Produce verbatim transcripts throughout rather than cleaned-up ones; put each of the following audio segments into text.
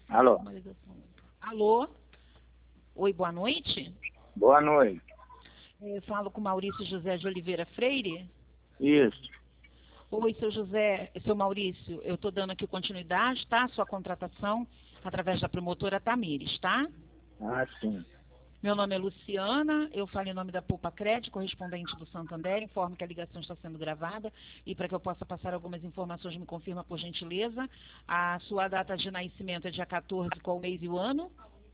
Alô? Alô? Oi, boa noite. Boa noite. Eu falo com Maurício José de Oliveira Freire. Isso. Oi, seu José, seu Maurício, eu estou dando aqui continuidade, tá? Sua contratação através da promotora Tamires, tá? Ah, sim. Meu nome é Luciana, eu falo em nome da Poupa Crédito, correspondente do Santander, informo que a ligação está sendo gravada e para que eu possa passar algumas informações, me confirma por gentileza. A sua data de nascimento é dia quatorze, qual o mês e o ano?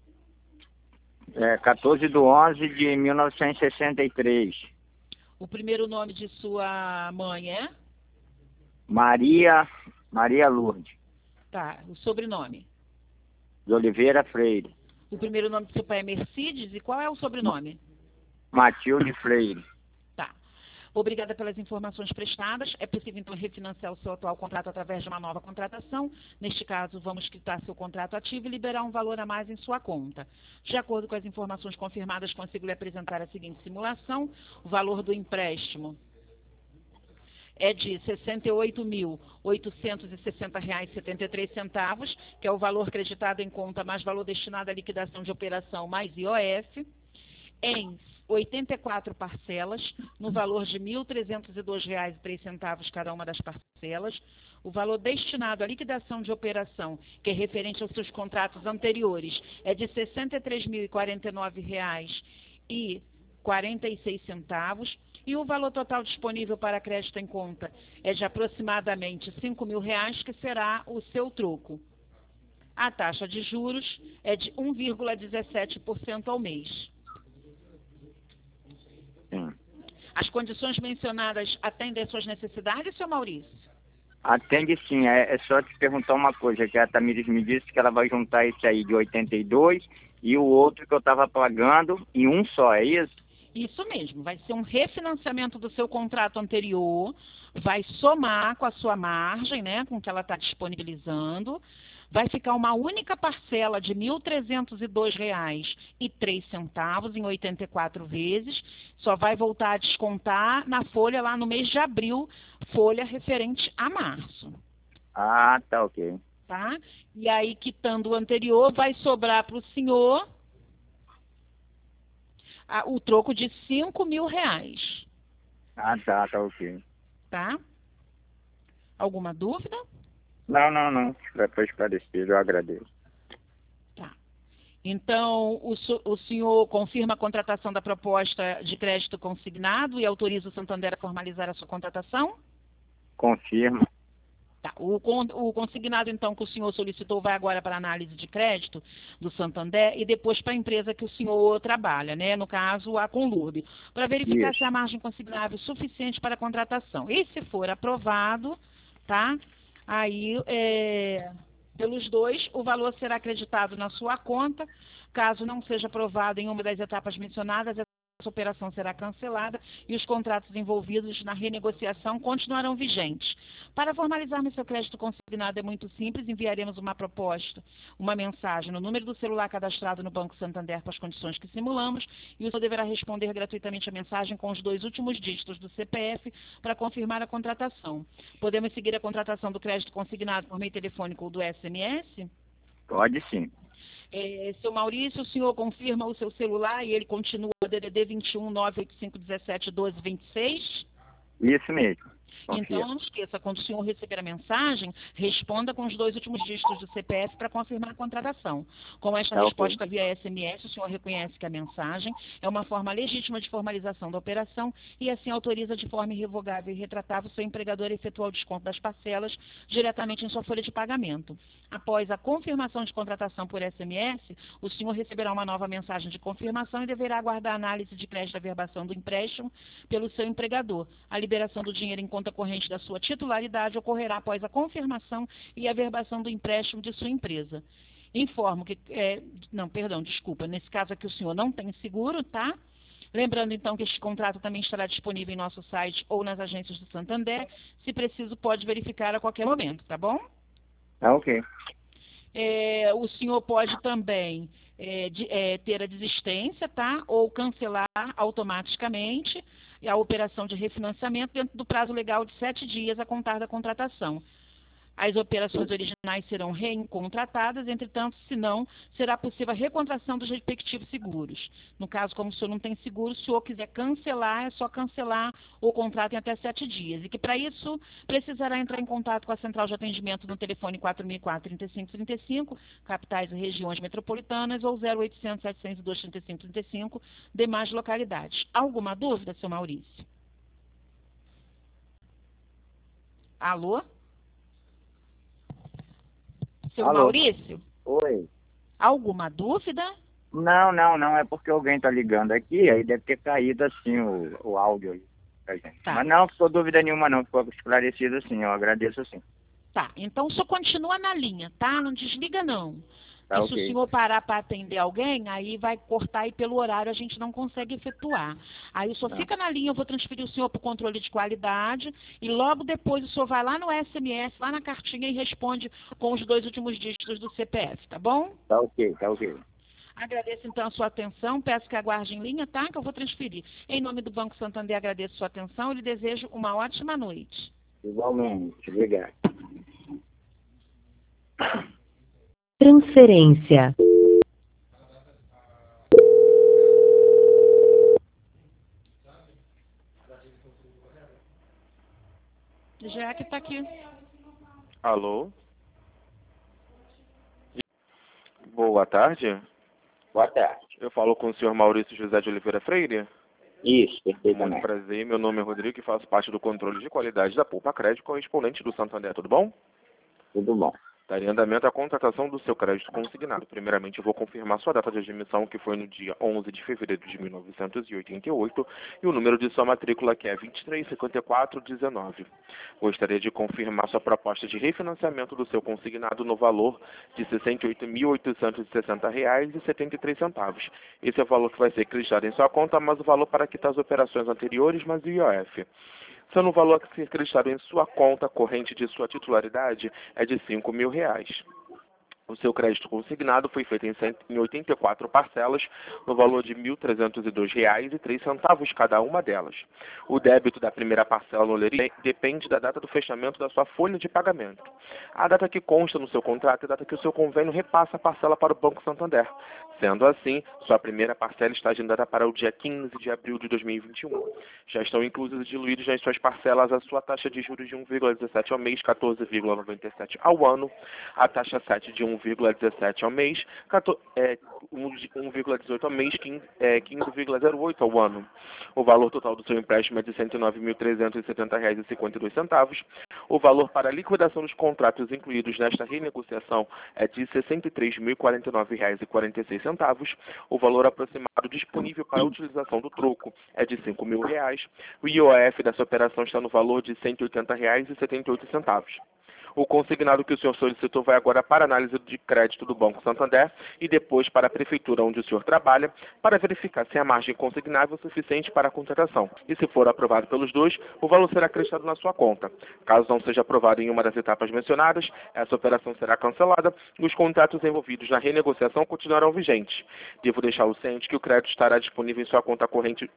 É quatorze de onze de mil novecentos e sessenta e três. O primeiro nome de sua mãe é? Maria, Maria Lourdes, Tá, o sobrenome. de Oliveira Freire. O primeiro nome do seu pai é Mercedes e qual é o sobrenome? Matilde Freire. Tá. Obrigada pelas informações prestadas. É possível, então, refinanciar o seu atual contrato através de uma nova contratação. Neste caso, vamos quitar seu contrato ativo e liberar um valor a mais em sua conta. De acordo com as informações confirmadas, consigo lhe apresentar a seguinte simulação. O valor do empréstimo é de sessenta e oito mil, oitocentos e sessenta reais e setenta e três centavos, que é o valor creditado em conta mais valor destinado à liquidação de operação mais I O F, em oitenta e quatro parcelas, no valor de mil trezentos e dois reais e três centavos cada uma das parcelas. O valor destinado à liquidação de operação, que é referente aos seus contratos anteriores, é de sessenta e três mil e quarenta e nove reais e quarenta e seis centavos. E o valor total disponível para crédito em conta é de aproximadamente cinco mil reais, que será o seu troco. A taxa de juros é de um vírgula dezessete por cento ao mês. Sim. As condições mencionadas atendem às suas necessidades, seu Maurício? Atende sim. É, é só te perguntar uma coisa, que a Tamires me disse que ela vai juntar esse aí de oitenta e dois e o outro que eu estava pagando em um só, é isso? Isso mesmo, vai ser um refinanciamento do seu contrato anterior, vai somar com a sua margem, né, com o que ela está disponibilizando, vai ficar uma única parcela de mil trezentos e dois reais e três centavos em oitenta e quatro vezes, só vai voltar a descontar na folha lá no mês de abril, folha referente a março. Ah, tá ok. Tá? E aí, quitando o anterior, vai sobrar para o senhor a, o troco de cinco mil reais. Ah, tá, tá ok. Tá? Alguma dúvida? Não, não, não. Foi esclarecido, eu agradeço. Tá. Então, o, o senhor confirma a contratação da proposta de crédito consignado e autoriza o Santander a formalizar a sua contratação? Confirmo. Tá. O, o consignado, então, que o senhor solicitou vai agora para a análise de crédito do Santander e depois para a empresa que o senhor trabalha, né? No caso, a Conlurb, para verificar Isso. se a margem consignável é suficiente para a contratação. E se for aprovado, tá? Aí, é, pelos dois, o valor será acreditado na sua conta. Caso não seja aprovado em uma das etapas mencionadas, essa operação será cancelada e os contratos envolvidos na renegociação continuarão vigentes. Para formalizarmos seu crédito consignado é muito simples, enviaremos uma proposta, uma mensagem no número do celular cadastrado no Banco Santander com as condições que simulamos e o senhor deverá responder gratuitamente a mensagem com os dois últimos dígitos do C P F para confirmar a contratação. Podemos seguir a contratação do crédito consignado por meio telefônico ou do S M S? Pode sim. É, seu Maurício, o senhor confirma o seu celular e ele continua D D D vinte e um, nove oito cinco, dezessete, doze, vinte e seis? Isso mesmo. Confia. Então, não esqueça, quando o senhor receber a mensagem, responda com os dois últimos dígitos do C P F para confirmar a contratação. Com esta Tá, resposta ok. via S M S, o senhor reconhece que a mensagem é uma forma legítima de formalização da operação e assim autoriza de forma irrevogável e retratável o seu empregador a efetuar o desconto das parcelas diretamente em sua folha de pagamento. Após a confirmação de contratação por S M S, o senhor receberá uma nova mensagem de confirmação e deverá aguardar a análise de crédito da averbação do empréstimo pelo seu empregador. A liberação do dinheiro em conta corrente da sua titularidade ocorrerá após a confirmação e averbação do empréstimo de sua empresa. Informo que... É, não, perdão, desculpa. Nesse caso aqui o senhor não tem seguro, tá? Lembrando, então, que este contrato também estará disponível em nosso site ou nas agências do Santander. Se preciso, pode verificar a qualquer momento, tá bom? Tá ok. É, o senhor pode também é, de, é, ter a desistência, tá? Ou cancelar automaticamente a operação de refinanciamento dentro do prazo legal de sete dias a contar da contratação. As operações originais serão recontratadas, entretanto, se não, será possível a recontração dos respectivos seguros. No caso, como o senhor não tem seguro, se o senhor quiser cancelar, é só cancelar o contrato em até sete dias. E que, para isso, precisará entrar em contato com a central de atendimento no telefone quatro mil e quatro, trinta e cinco trinta e cinco, capitais e regiões metropolitanas, ou zero oitocentos, setecentos e dois, trinta e cinco trinta e cinco, demais localidades. Alguma dúvida, seu Maurício? Alô? Seu Alô? Maurício? Oi. Alguma dúvida? Não, não, não. É porque alguém tá ligando aqui, aí deve ter caído assim o, o áudio aí pra gente. Tá. Mas não ficou dúvida nenhuma não, ficou esclarecido assim, eu agradeço sim. Tá, então o senhor continua na linha, tá? Não desliga não. Tá, E se ok. o senhor parar para atender alguém, aí vai cortar e pelo horário a gente não consegue efetuar. Aí o senhor Tá. fica na linha, eu vou transferir o senhor para o controle de qualidade e logo depois o senhor vai lá no S M S, lá na cartinha e responde com os dois últimos dígitos do C P F, tá bom? Tá ok, tá ok. Agradeço então a sua atenção, peço que aguarde em linha, tá? Que eu vou transferir. Em nome do Banco Santander, agradeço a sua atenção e lhe desejo uma ótima noite. Igualmente, obrigado. Transferência. Já que está aqui. Alô? Boa tarde. Boa tarde. Eu falo com o senhor Maurício José de Oliveira Freire. Isso, Muito perfeitamente. prazer, meu nome é Rodrigo e faço parte do controle de qualidade da Poupa Crédito correspondente do Santander, tudo bom? Tudo bom. Está em andamento a contratação do seu crédito consignado. Primeiramente, eu vou confirmar sua data de admissão, que foi no dia onze de fevereiro de mil novecentos e oitenta e oito, e o número de sua matrícula, que é vinte e três cinquenta e quatro dezenove. Gostaria de confirmar sua proposta de refinanciamento do seu consignado no valor de sessenta e oito mil oitocentos e sessenta reais e setenta e três centavos. Esse é o valor que vai ser creditado em sua conta, mas o valor para quitar as operações anteriores, mais o I O F. Sendo o valor a ser creditado em sua conta corrente de sua titularidade é de cinco mil reais. O seu crédito consignado foi feito em oitenta e quatro parcelas, no valor de mil trezentos e dois reais e três centavos cada uma delas. O débito da primeira parcela no Leri depende da data do fechamento da sua folha de pagamento. A data que consta no seu contrato é a data que o seu convênio repassa a parcela para o Banco Santander. Sendo assim, sua primeira parcela está agendada para o dia quinze de abril de dois mil e vinte e um. Já estão inclusos e diluídos nas suas parcelas a sua taxa de juros de um vírgula dezessete ao mês, quatorze vírgula noventa e sete ao ano, a taxa sete de um vírgula dezessete ao mês, um vírgula dezoito ao mês, quinze vírgula zero oito ao ano. O valor total do seu empréstimo é de cento e nove mil trezentos e setenta reais e cinquenta e dois centavos. O valor para a liquidação dos contratos incluídos nesta renegociação é de sessenta e três mil e quarenta e nove reais e quarenta e seis centavos. O valor aproximado disponível para a utilização do troco é de cinco mil reais. O I O F dessa operação está no valor de cento e oitenta reais e setenta e oito centavos. O consignado que o senhor solicitou vai agora para análise de crédito do Banco Santander e depois para a prefeitura onde o senhor trabalha para verificar se a margem consignável é suficiente para a contratação. E se for aprovado pelos dois, o valor será acrescido na sua conta. Caso não seja aprovado em uma das etapas mencionadas, essa operação será cancelada e os contratos envolvidos na renegociação continuarão vigentes. Devo deixá-lo ciente que o crédito estará disponível em sua conta corrente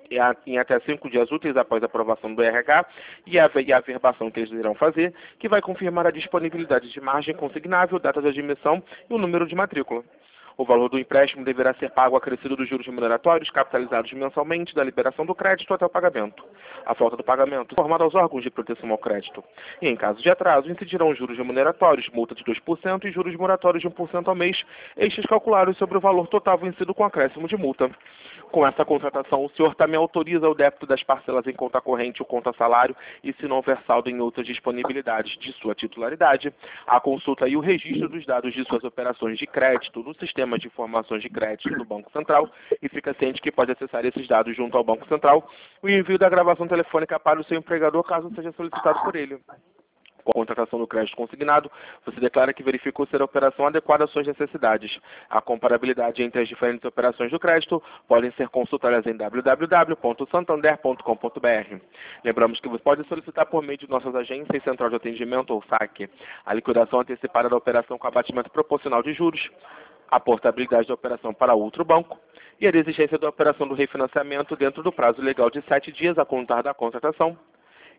em até cinco dias úteis após a aprovação do R H e a, e a averbação que eles irão fazer, que vai confirmar a disponibilidade de margem consignável, data de admissão e o número de matrícula. O valor do empréstimo deverá ser pago acrescido dos juros remuneratórios capitalizados mensalmente da liberação do crédito até o pagamento. A falta do pagamento é informada aos órgãos de proteção ao crédito. E, em caso de atraso, incidirão juros remuneratórios, multa de dois por cento e juros moratórios de um por cento ao mês, estes calculados sobre o valor total vencido com acréscimo de multa. Com essa contratação, o senhor também autoriza o débito das parcelas em conta corrente ou conta salário e, se não houver saldo em outras disponibilidades de sua titularidade, a consulta e o registro dos dados de suas operações de crédito no sistema de informações de crédito do Banco Central e fica ciente que pode acessar esses dados junto ao Banco Central o envio da gravação telefônica para o seu empregador caso seja solicitado por ele. Com a contratação do crédito consignado, você declara que verificou ser a operação adequada às suas necessidades. A comparabilidade entre as diferentes operações do crédito podem ser consultadas em w w w ponto santander ponto com ponto b r. Lembramos que você pode solicitar por meio de nossas agências, central de atendimento ou saque, a liquidação antecipada da operação com abatimento proporcional de juros, a portabilidade da operação para outro banco e a exigência da operação do refinanciamento dentro do prazo legal de sete dias a contar da contratação.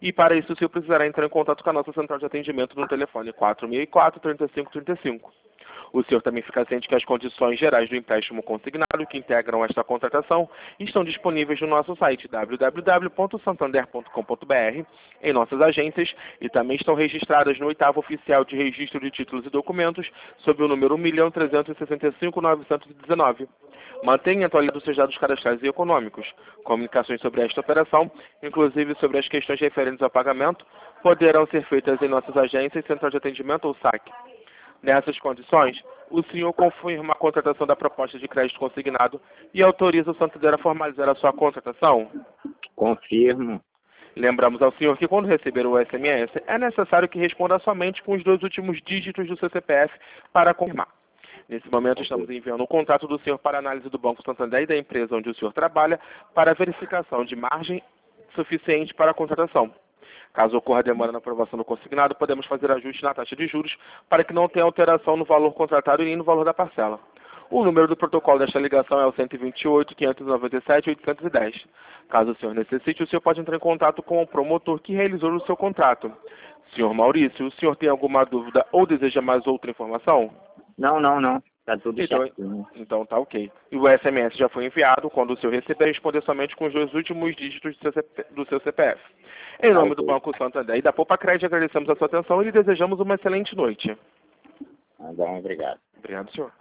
E para isso o senhor precisará entrar em contato com a nossa central de atendimento no telefone quatro seis quatro, três cinco três cinco. O senhor também fica ciente que as condições gerais do empréstimo consignado que integram esta contratação estão disponíveis no nosso site w w w ponto santander ponto com ponto b r, em nossas agências, e também estão registradas no oitavo oficial de registro de títulos e documentos sob o número um milhão trezentos e sessenta e cinco mil novecentos e dezenove. Mantenha atualizados os seus dados cadastrais e econômicos. Comunicações sobre esta operação, inclusive sobre as questões referentes ao pagamento, poderão ser feitas em nossas agências, central de atendimento ou S A C. Nessas condições, o senhor confirma a contratação da proposta de crédito consignado e autoriza o Santander a formalizar a sua contratação? Confirmo. Lembramos ao senhor que quando receber o S M S, é necessário que responda somente com os dois últimos dígitos do seu C P F para confirmar. Nesse momento, estamos enviando o contrato do senhor para análise do Banco Santander e da empresa onde o senhor trabalha para verificação de margem suficiente para a contratação. Caso ocorra demora na aprovação do consignado, podemos fazer ajuste na taxa de juros para que não tenha alteração no valor contratado e nem no valor da parcela. O número do protocolo desta ligação é o cento e vinte e oito, quinhentos e noventa e sete, oitocentos e dez. Caso o senhor necessite, o senhor pode entrar em contato com o promotor que realizou o seu contrato. Senhor Maurício, o senhor tem alguma dúvida ou deseja mais outra informação? Não, não, não. Tá tudo Então, certo. então tá ok. E o S M S já foi enviado. Quando o senhor receber, responder somente com os dois últimos dígitos do seu, C P, do seu C P F. Em nome do Banco Santander e da Poupa Crédito, agradecemos a sua atenção e lhe desejamos uma excelente noite. Obrigado. Obrigado, senhor.